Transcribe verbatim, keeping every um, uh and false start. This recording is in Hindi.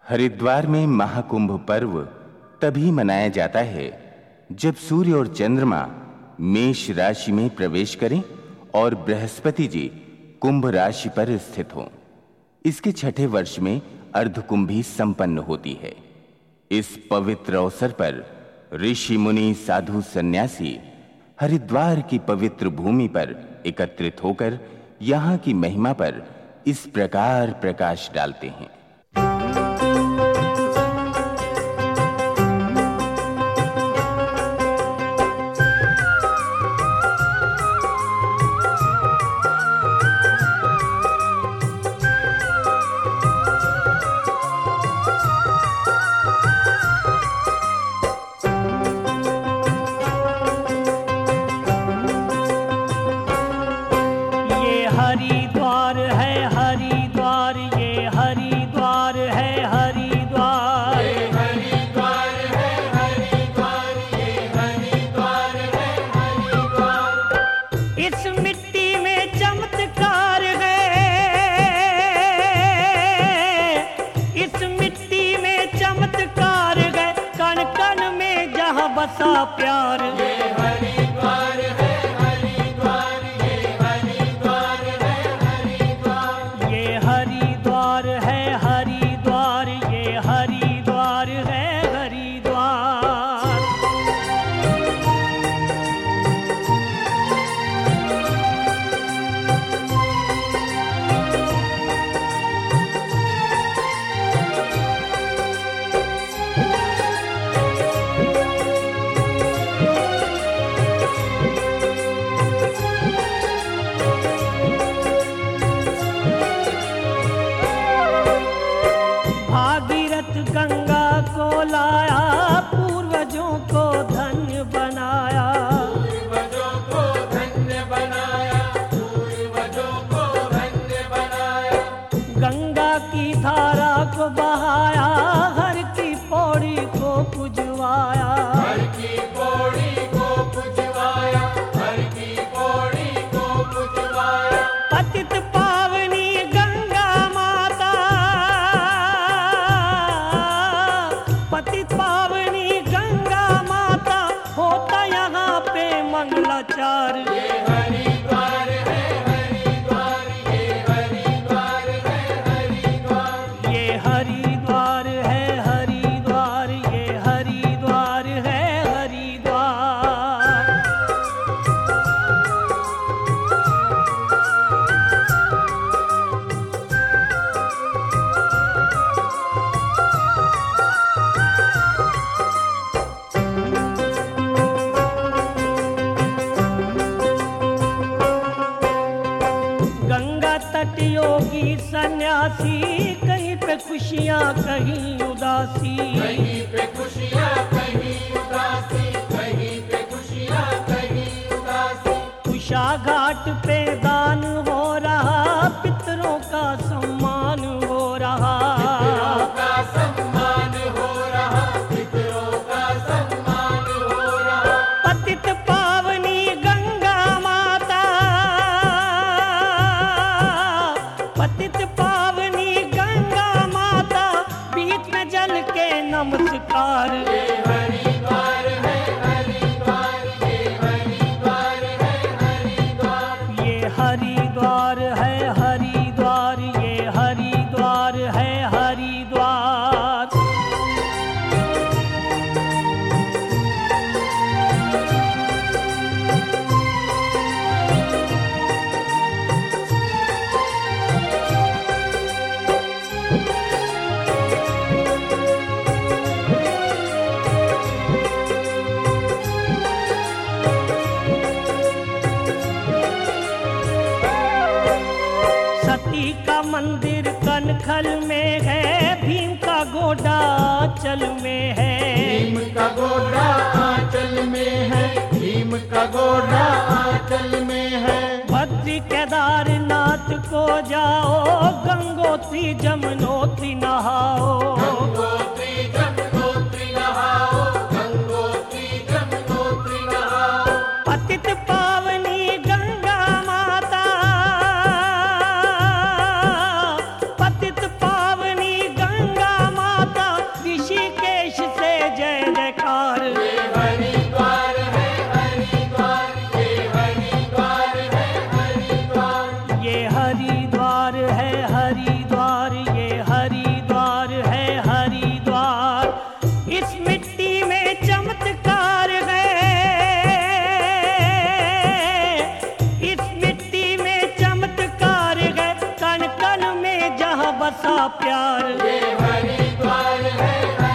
हरिद्वार में महाकुंभ पर्व तभी मनाया जाता है जब सूर्य और चंद्रमा मेष राशि में प्रवेश करें और बृहस्पति जी कुंभ राशि पर स्थित हों। इसके छठे वर्ष में अर्धकुंभी संपन्न होती है। इस पवित्र अवसर पर ऋषि मुनि साधु सन्यासी हरिद्वार की पवित्र भूमि पर एकत्रित होकर यहाँ की महिमा पर इस प्रकार प्रकाश डालते हैं। हरिद्वार है हरिद्वार ये हरिद्वार है हरिद्वार ये हरिद्वार है हरिद्वार ये हरिद्वार है हरिद्वार। इस मिट्टी में चमत्कार है, इस मिट्टी में चमत्कार है, कण कण में जहाँ बसा प्यार। ये हरिद्वार है गंगा को लाया, पूर्वजों को धन्य बनाया, पूर्वजों को धन्य बनाया, पूर्वजों को धन्य बनाया। गंगा की धारा को बहाया, हर की पौड़ी को पुजवाया, हर की पौड़ी को पुजवाया, हर की पौड़ी को पुजवाया। पतित पावनी गंगा माता, पतित पावनी गंगा माता, होता यहाँ पे मंगलाचार। ये हरिद्वार है हरिद्वार ये हरिद्वार है हरिद्वार। ये हरिद्वार है हरिद्वार ये हरिद्वार है हरिद्वार। गंगा तट योगी सन्यासी, कहीं पे खुशियाँ कहीं उदासी, कहीं पे खुशियाँ कहीं उदासी, कहीं पे खुशियाँ कहीं उदासी। उषा घाट पे दान हो रहा, पितरों का सम्मान हो रहा, पितरों का सम्मान हो रहा, पितरों का सम्मान हो रहा। पतित पावनी गंगा माता, पतित पावनी गंगा माता, बीच में जल के नमस्कार। ये हरिद्वार है हरिद्वार ये हरिद्वार है हरिद्वार। ये हरिद्वार है हरिद्वार ये हरिद्वार है हरिद्वार। सती का मंदिर कनखल में है, भीम का गोडा आंचल में है, भीम का गोडा आंचल में है, भीम का गोडा आंचल में है। बद्री केदारनाथ को जाओ, गंगोत्री जमुनोत्री नहाओ, गंगोत्री जमुनोत्री नहाओ, गंगोत्री जमुनोत्री नहाओ। पतित पावनी गंगा माता, पतित पावनी गंगा माता, प्यार। ये हरिद्वार है